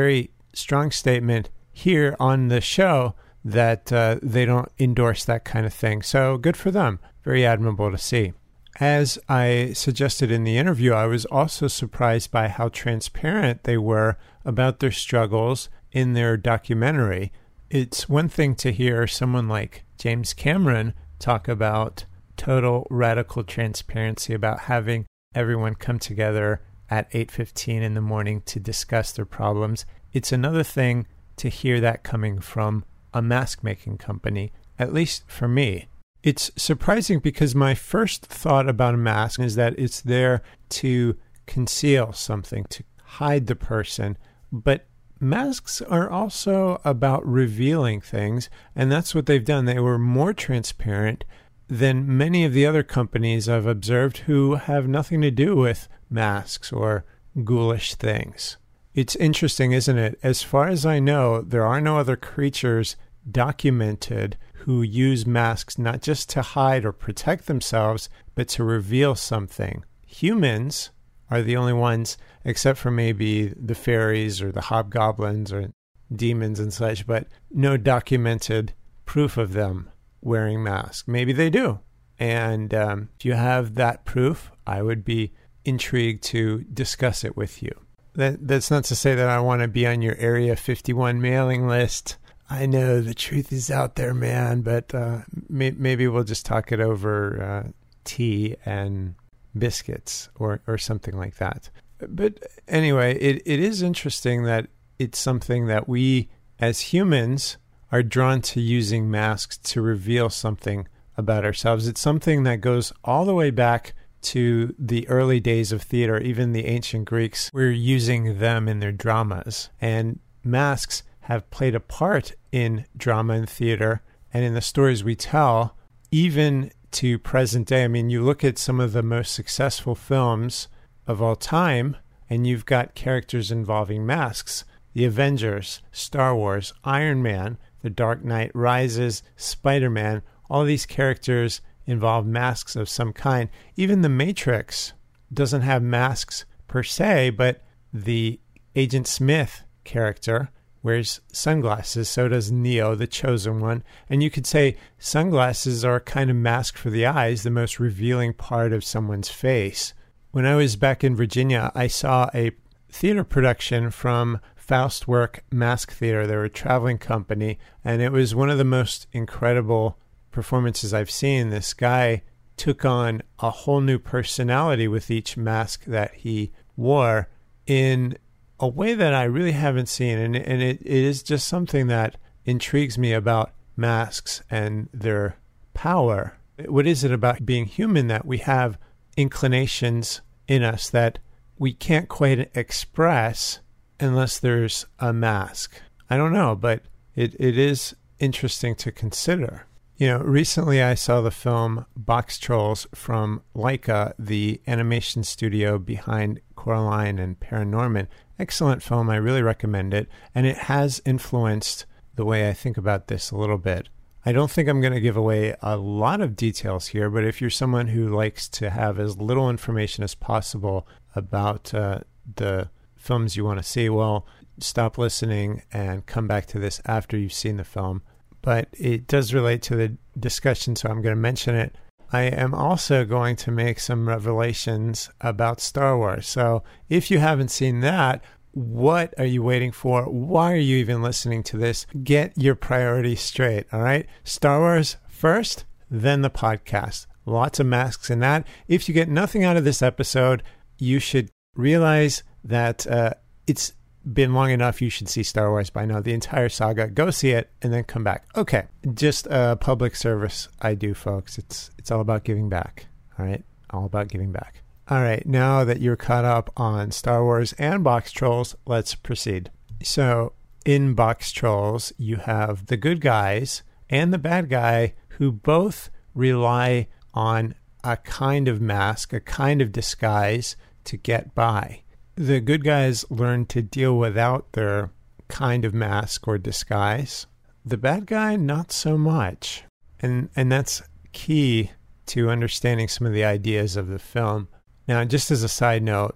strong statement here on the show that they don't endorse that kind of thing. So good for them. Very admirable to see. As I suggested in the interview, I was also surprised by how transparent they were about their struggles in their documentary. It's one thing to hear someone like James Cameron talk about total radical transparency about having everyone come together at 8:15 in the morning to discuss their problems. It's another thing to hear that coming from a mask-making company, at least for me. It's surprising because my first thought about a mask is that it's there to conceal something, to hide the person. But masks are also about revealing things, and that's what they've done. They were more transparent than many of the other companies I've observed who have nothing to do with masks or ghoulish things. It's interesting, isn't it? As far as I know, there are no other creatures documented who use masks not just to hide or protect themselves, but to reveal something. Humans are the only ones, except for maybe the fairies or the hobgoblins or demons and such, but no documented proof of them wearing masks. Maybe they do. And if you have that proof, I would be intrigued to discuss it with you. That's not to say that I want to be on your Area 51 mailing list. I know the truth is out there, man, but maybe we'll just talk it over tea and biscuits or something like that. But anyway, it is interesting that it's something that we as humans are drawn to using masks to reveal something about ourselves. It's something that goes all the way back to the early days of theater. Even the ancient Greeks were using them in their dramas. And masks have played a part in drama and theater and in the stories we tell, even to present day. I mean, you look at some of the most successful films of all time, and you've got characters involving masks. The Avengers, Star Wars, Iron Man, The Dark Knight Rises, Spider-Man, all these characters involve masks of some kind. Even The Matrix doesn't have masks per se, but the Agent Smith character wears sunglasses. So does Neo, the chosen one. And you could say sunglasses are a kind of mask for the eyes, the most revealing part of someone's face. When I was back in Virginia, I saw a theater production from Faustwerk Mask Theater. They're a traveling company, and it was one of the most incredible performances I've seen. This guy took on a whole new personality with each mask that he wore in a way that I really haven't seen. And it is just something that intrigues me about masks and their power. What is it about being human that we have inclinations in us that we can't quite express unless there's a mask? I don't know, but it is interesting to consider. You know, recently I saw the film Boxtrolls from Laika, the animation studio behind Coraline and Paranorman. Excellent film. I really recommend it. And it has influenced the way I think about this a little bit. I don't think I'm going to give away a lot of details here, but if you're someone who likes to have as little information as possible about the films you want to see, well, stop listening and come back to this after you've seen the film. But it does relate to the discussion, so I'm going to mention it. I am also going to make some revelations about Star Wars. So if you haven't seen that, what are you waiting for? Why are you even listening to this? Get your priorities straight, all right? Star Wars first, then the podcast. Lots of masks in that. If you get nothing out of this episode, you should realize that it's been long enough. You should see Star Wars by now, the entire saga. Go see it and then come back. Okay, just a public service I do, folks. It's all about giving back. All right, all about giving back. All right, now that you're caught up on Star Wars and Boxtrolls, let's proceed. So in Boxtrolls, you have the good guys and the bad guy who both rely on a kind of mask, a kind of disguise to get by. The good guys learn to deal without their kind of mask or disguise. The bad guy, not so much. And that's key to understanding some of the ideas of the film. Now, just as a side note,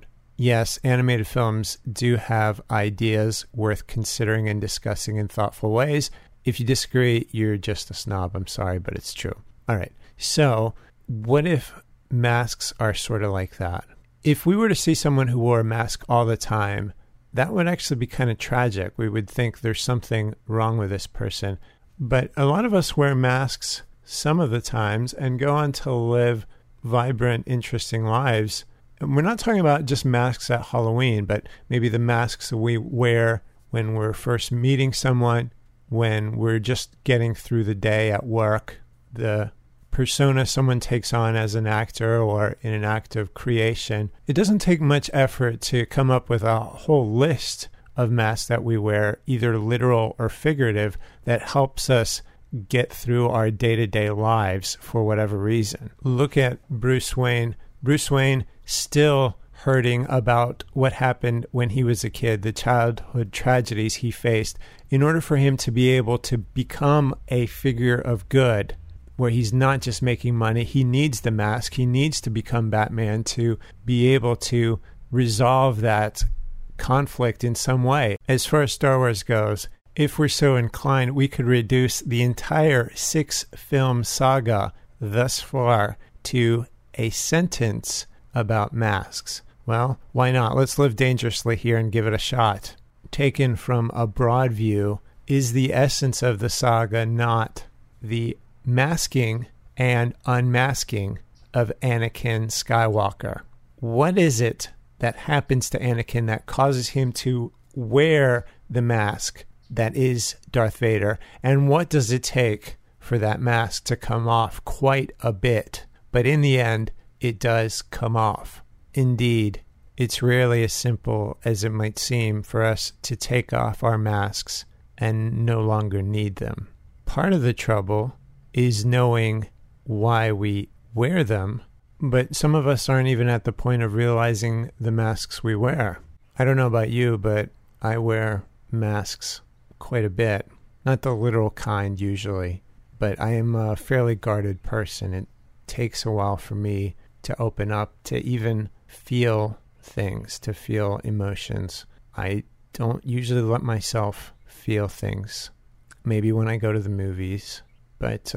yes, animated films do have ideas worth considering and discussing in thoughtful ways. If you disagree, you're just a snob. I'm sorry, but it's true. All right. So what if masks are sort of like that? If we were to see someone who wore a mask all the time, that would actually be kind of tragic. We would think there's something wrong with this person. But a lot of us wear masks some of the times and go on to live vibrant, interesting lives. And we're not talking about just masks at Halloween, but maybe the masks we wear when we're first meeting someone, when we're just getting through the day at work, the persona someone takes on as an actor or in an act of creation. It doesn't take much effort to come up with a whole list of masks that we wear, either literal or figurative, that helps us get through our day-to-day lives for whatever reason. Look at Bruce Wayne. Bruce Wayne still hurting about what happened when he was a kid, the childhood tragedies he faced. In order for him to be able to become a figure of good, where he's not just making money, he needs the mask. He needs to become Batman to be able to resolve that conflict in some way. As far as Star Wars goes, if we're so inclined, we could reduce the entire 6-film saga thus far to a sentence about masks. Well, why not? Let's live dangerously here and give it a shot. Taken from a broad view, is the essence of the saga not the masking and unmasking of Anakin Skywalker? What is it that happens to Anakin that causes him to wear the mask that is Darth Vader? And what does it take for that mask to come off? Quite a bit. But in the end, it does come off. Indeed, it's rarely as simple as it might seem for us to take off our masks and no longer need them. Part of the trouble is knowing why we wear them, but some of us aren't even at the point of realizing the masks we wear. I don't know about you, but I wear masks quite a bit. Not the literal kind usually, but I am a fairly guarded person. It takes a while for me to open up, to even feel things, to feel emotions. I don't usually let myself feel things. Maybe when I go to the movies, but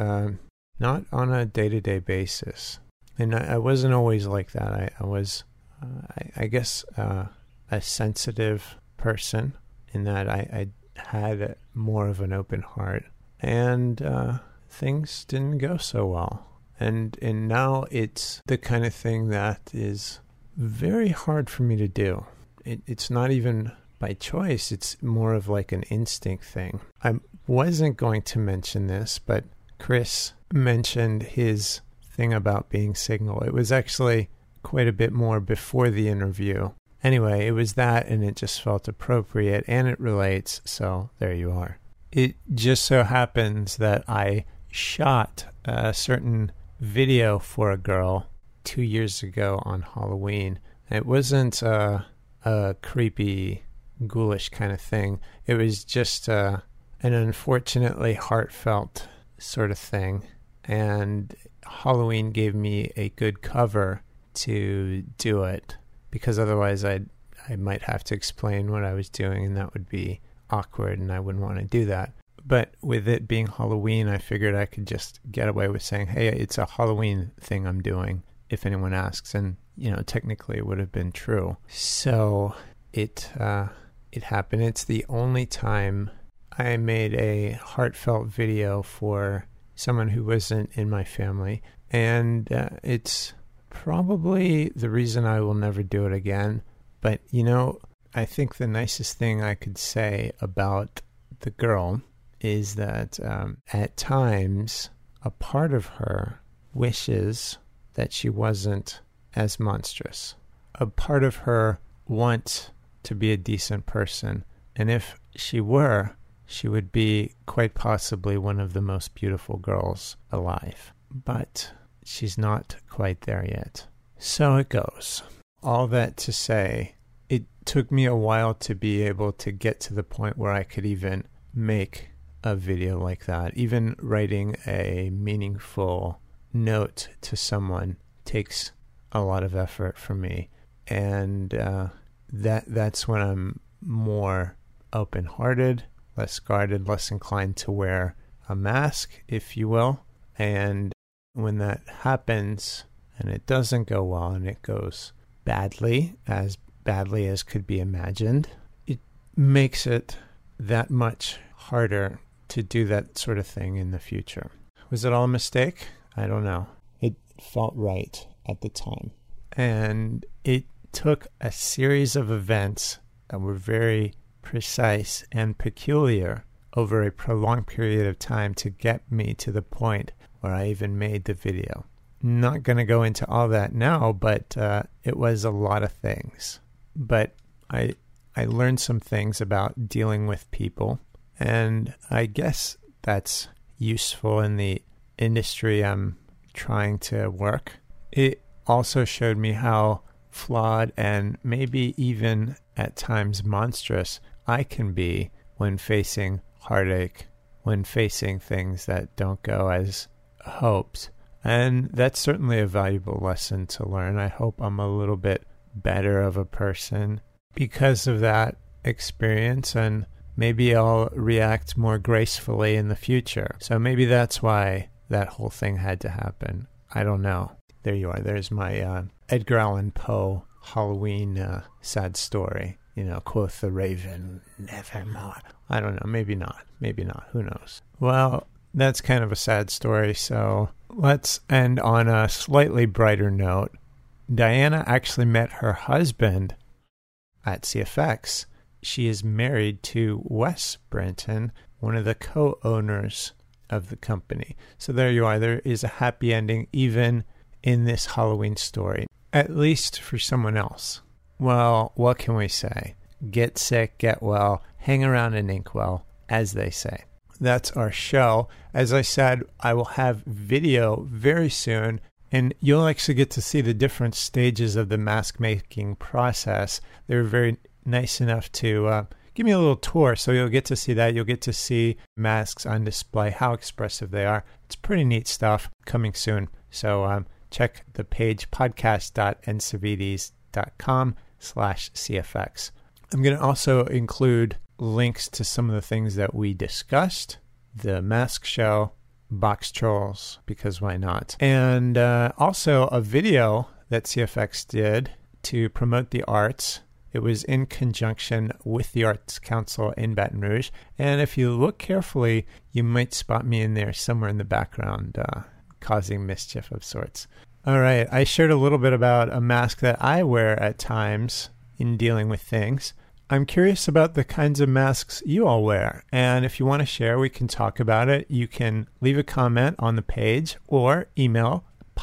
not on a day-to-day basis. And I wasn't always like that. I was, I guess, a sensitive person in that I had more of an open heart. And things didn't go so well. And now it's the kind of thing that is very hard for me to do. It's not even by choice. It's more of like an instinct thing. I wasn't going to mention this, but Chris mentioned his thing about being single. It was actually quite a bit more before the interview. Anyway, it was that, and it just felt appropriate, and it relates, so there you are. It just so happens that I shot a certain video for a girl 2 years ago on Halloween. It wasn't a creepy, ghoulish kind of thing. It was just an unfortunately heartfelt sort of thing. And Halloween gave me a good cover to do it, because otherwise I might have to explain what I was doing, and that would be awkward, and I wouldn't want to do that. But with it being Halloween, I figured I could just get away with saying, hey, it's a Halloween thing I'm doing, if anyone asks. And, technically it would have been true. So it happened. It's the only time I made a heartfelt video for someone who wasn't in my family. And it's probably the reason I will never do it again. But, I think the nicest thing I could say about the girl is that at times a part of her wishes that she wasn't as monstrous. A part of her wants to be a decent person. And if she were, she would be quite possibly one of the most beautiful girls alive. But she's not quite there yet. So it goes. All that to say, it took me a while to be able to get to the point where I could even make a video like that. Even writing a meaningful note to someone takes a lot of effort for me. And that's when I'm more open-hearted, less guarded, less inclined to wear a mask, if you will. And when that happens and it doesn't go well and it goes badly as could be imagined, it makes it that much harder to do that sort of thing in the future. Was it all a mistake? I don't know. It felt right at the time. And it took a series of events that were very precise and peculiar over a prolonged period of time to get me to the point where I even made the video. Not going to go into all that now, but it was a lot of things. But I learned some things about dealing with people, and I guess that's useful in the industry I'm trying to work. It also showed me how flawed and maybe even at times monstrous I can be when facing heartache, when facing things that don't go as hoped. And that's certainly a valuable lesson to learn. I hope I'm a little bit better of a person because of that experience, and maybe I'll react more gracefully in the future. So maybe that's why that whole thing had to happen. I don't know. There you are. There's my Edgar Allan Poe Halloween sad story. Quoth the raven, nevermore. I don't know. Maybe not. Maybe not. Who knows? Well, that's kind of a sad story. So let's end on a slightly brighter note. Diana actually met her husband at CFX. She is married to Wes Brenton, one of the co-owners of the company. So there you are. There is a happy ending even in this Halloween story, at least for someone else. Well, what can we say? Get sick, get well, hang around in Inkwell, as they say. That's our show. As I said, I will have video very soon, and you'll actually get to see the different stages of the mask making process. They're very nice enough to give me a little tour, so you'll get to see that. You'll get to see masks on display, how expressive they are. It's pretty neat stuff coming soon. So check the page podcast.ncvities.com/CFX. I'm going to also include links to some of the things that we discussed, the mask show, box trolls, because why not? And also a video that CFX did to promote the arts. It was in conjunction with the Arts Council in Baton Rouge. And if you look carefully, you might spot me in there somewhere in the background, causing mischief of sorts. All right, I shared a little bit about a mask that I wear at times in dealing with things. I'm curious about the kinds of masks you all wear. And if you want to share, we can talk about it. You can leave a comment on the page or email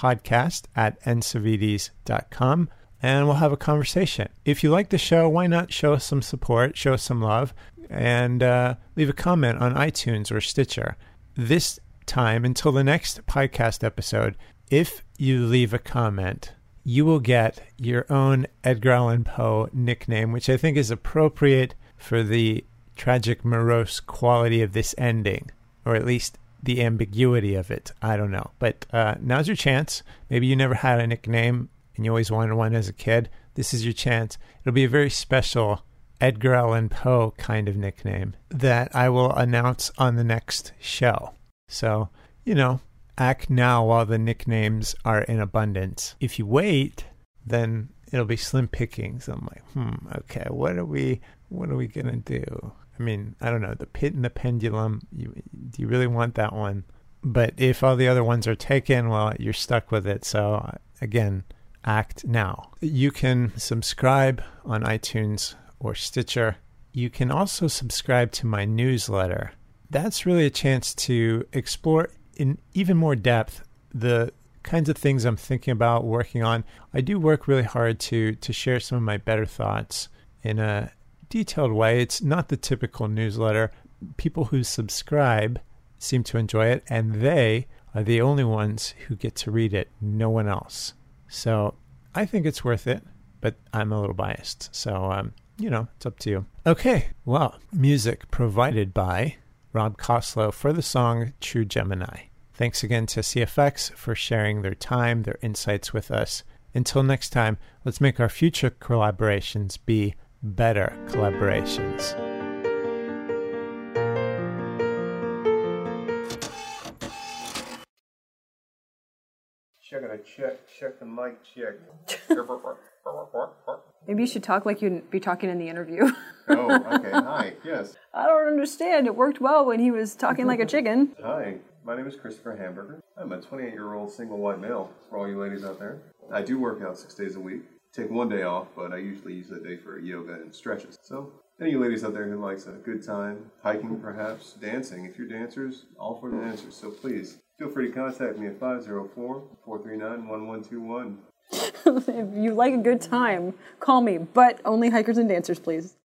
podcast@ncvities.com and we'll have a conversation. If you like the show, why not show us some support, show us some love, and leave a comment on iTunes or Stitcher. This time, until the next podcast episode, if you leave a comment, you will get your own Edgar Allan Poe nickname, which I think is appropriate for the tragic, morose quality of this ending, or at least the ambiguity of it. I don't know. But now's your chance. Maybe you never had a nickname and you always wanted one as a kid. This is your chance. It'll be a very special Edgar Allan Poe kind of nickname that I will announce on the next show. So, act now while the nicknames are in abundance. If you wait, then it'll be slim pickings. I'm like, okay, what are we gonna do? I mean, I don't know, the Pit and the Pendulum. Do you really want that one? But if all the other ones are taken, well, you're stuck with it. So again, act now. You can subscribe on iTunes or Stitcher. You can also subscribe to my newsletter. That's really a chance to explore in even more depth the kinds of things I'm thinking about working on. I do work really hard to share some of my better thoughts in a detailed way. It's not the typical newsletter. People who subscribe seem to enjoy it, and they are the only ones who get to read it, no one else. So I think it's worth it, but I'm a little biased. So, it's up to you. Okay, well, music provided by Rob Koslow for the song True Gemini. Thanks again to CFX for sharing their time, their insights with us. Until next time, let's make our future collaborations be better collaborations. Check the mic, check. Maybe you should talk like you'd be talking in the interview. Oh, okay. Hi, yes. I don't understand. It worked well when he was talking like a chicken. Hi, my name is Christopher Hamburger. I'm a 28-year-old single white male for all you ladies out there. I do work out 6 days a week. Take one day off, but I usually use that day for yoga and stretches. So, any of you ladies out there who likes a good time, hiking perhaps, dancing, if you're dancers, all for the dancers. So please, feel free to contact me at 504-439-1121. If you like a good time, call me, but only hikers and dancers, please.